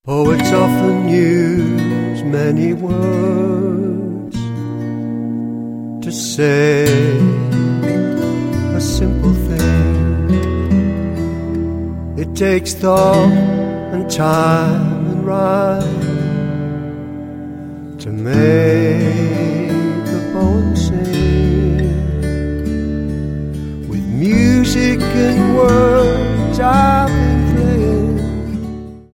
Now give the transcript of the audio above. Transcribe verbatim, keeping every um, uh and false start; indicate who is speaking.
Speaker 1: Poets often use many words to say a simple thing. It takes thought and time and rhyme to make a poem